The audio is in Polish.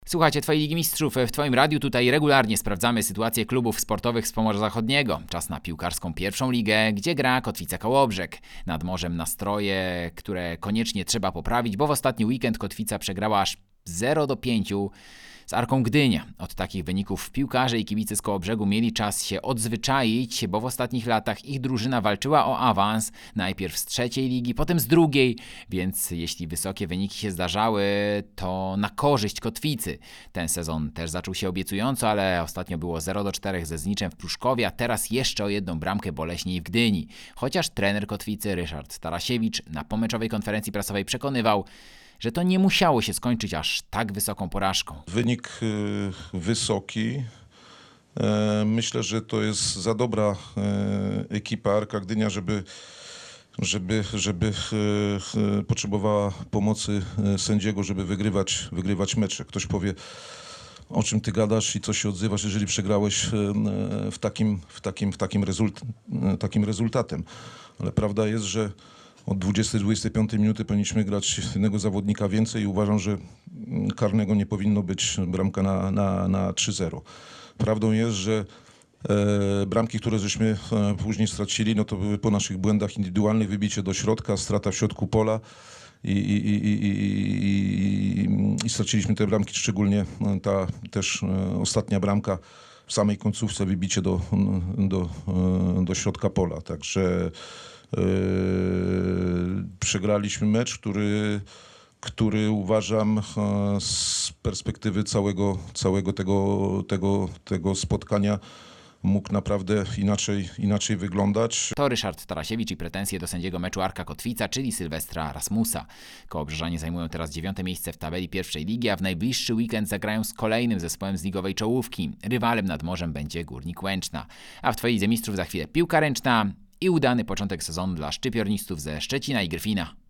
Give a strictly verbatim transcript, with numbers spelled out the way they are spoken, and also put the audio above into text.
Słuchajcie Twojej Ligi Mistrzów. W Twoim radiu tutaj regularnie sprawdzamy sytuację klubów sportowych z Pomorza Zachodniego. Czas na piłkarską pierwszą ligę, gdzie gra Kotwica Kołobrzeg. Nad morzem nastroje, które koniecznie trzeba poprawić, bo w ostatni weekend Kotwica przegrała aż zero do pięciu z Arką Gdynia. Od takich wyników piłkarze i kibice z Kołobrzegu mieli czas się odzwyczaić, bo w ostatnich latach ich drużyna walczyła o awans, najpierw z trzeciej ligi, potem z drugiej, więc jeśli wysokie wyniki się zdarzały, to na korzyść Kotwicy. Ten sezon też zaczął się obiecująco, ale ostatnio było zero do czterech ze Zniczem w Pruszkowie, a teraz jeszcze o jedną bramkę boleśniej w Gdyni. Chociaż trener Kotwicy Ryszard Tarasiewicz na pomeczowej konferencji prasowej przekonywał, że to nie musiało się skończyć aż tak wysoką porażką. Wynik y, wysoki. E, myślę, że to jest za dobra e, ekipa Arka Gdynia, żeby, żeby, żeby e, e, potrzebowała pomocy sędziego, żeby wygrywać, wygrywać mecze. Ktoś powie, o czym ty gadasz i co się odzywasz, jeżeli przegrałeś e, w takim, w takim, w takim, rezult, e, takim rezultatem. Ale prawda jest, że od dwudziestej do dwudziestej piątej minuty powinniśmy grać jednego zawodnika więcej i uważam, że karnego nie powinno być bramka na, na, na trzy zero. Prawdą jest, że e, bramki, które żeśmy e, później stracili, no to były po naszych błędach indywidualnych, wybicie do środka, strata w środku pola i, i, i, i, i, i straciliśmy te bramki, szczególnie ta też e, ostatnia bramka w samej końcówce, wybicie do, do, e, do środka pola. Także Yy, przegraliśmy mecz, który, który uważam z perspektywy całego, całego tego, tego, tego spotkania mógł naprawdę inaczej, inaczej wyglądać. To Ryszard Tarasiewicz i pretensje do sędziego meczu Arka Kotwica, czyli Sylwestra Rasmusa. Kołobrzeżanie zajmują teraz dziewiąte miejsce w tabeli pierwszej ligi, a w najbliższy weekend zagrają z kolejnym zespołem z ligowej czołówki. Rywalem nad morzem będzie Górnik Łęczna. A w Twojej Lidze Mistrzów za chwilę piłka ręczna i udany początek sezonu dla szczypiornistów ze Szczecina i Gryfina.